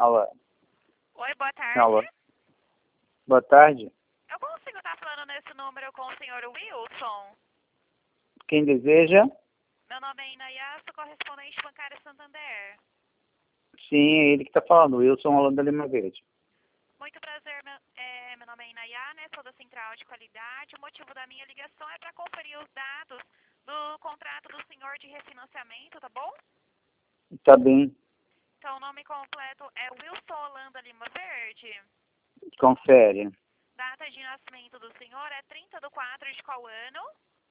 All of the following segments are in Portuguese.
Alô. Oi, boa tarde. Alô. Boa tarde. Eu consigo estar falando nesse número com o senhor Wilson? Quem deseja? Meu nome é Inayá, sou correspondente bancária Santander. Sim, é ele que está falando, Wilson Holanda Lima Verde. Muito prazer, meu nome é Inayá, né? Sou da Central de Qualidade. O motivo da minha ligação é para conferir os dados do contrato do senhor de refinanciamento, tá bom? Tá bem. Então, o nome completo é Wilson Holanda Lima Verde. Confere. Data de nascimento do senhor é 30/4 de qual ano?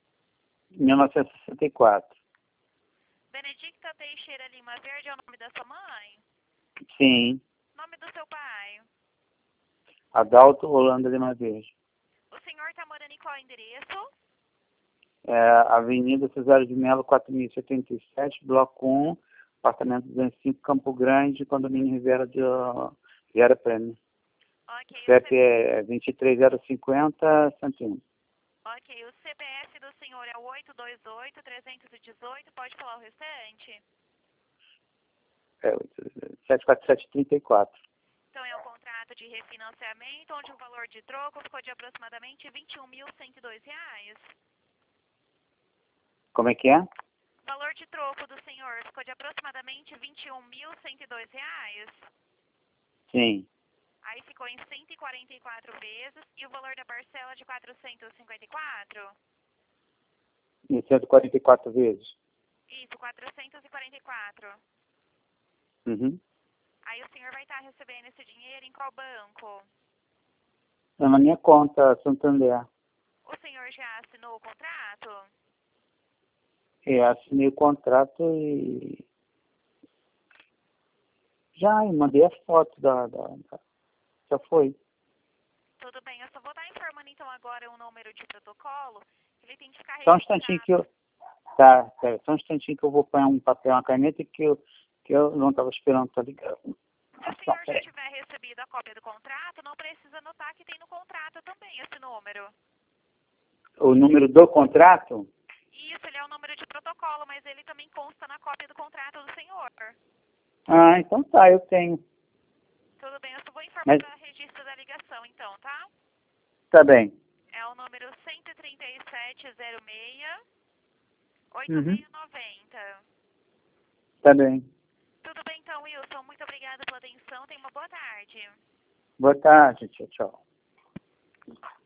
1964. Benedicta Teixeira Lima Verde é o nome da sua mãe? Sim. Nome do seu pai? Adalto Holanda Lima Verde. O senhor está morando em qual endereço? Avenida Cesário de Melo, 4077, Bloco 1, apartamento 205, Campo Grande, condomínio Riviera Prêmio. Ok, CEP é 23050, Santinho. ok, o CPF do senhor é o 828-318, pode falar o restante? 74734. Então é um contrato de refinanciamento, onde o valor de troco ficou de aproximadamente R$ 21.102. Como é que é? O valor de troco do senhor ficou de aproximadamente R$ 21.102. Sim. Aí ficou em 144 vezes e o valor da parcela de 454? Em 144 vezes. Isso, 444. Uhum. Aí o senhor vai estar recebendo esse dinheiro em qual banco? É na minha conta, Santander. O senhor já assinou o contrato? Assinei o contrato e já mandei as fotos já foi. Tudo bem, eu só vou estar informando então agora o número de protocolo. Ele tem que ficar Só um instantinho que registrado. só um instantinho que eu vou pôr um papel, uma caneta que eu não estava esperando, tá ligado? Se o senhor já tiver recebido a cópia do contrato, não precisa anotar que tem no contrato também esse número. O número do contrato? Isso, ele é o número de protocolo, mas ele também consta na cópia do contrato do senhor. Ah, então tá, eu tenho. Tudo bem, eu só vou informar Mas para registro da ligação então, tá? tá bem. É o número 13706-8690. Uhum. Tá bem. Tudo bem então, Wilson. Muito obrigada pela atenção. Tenha uma boa tarde. Boa tarde, tchau, tchau.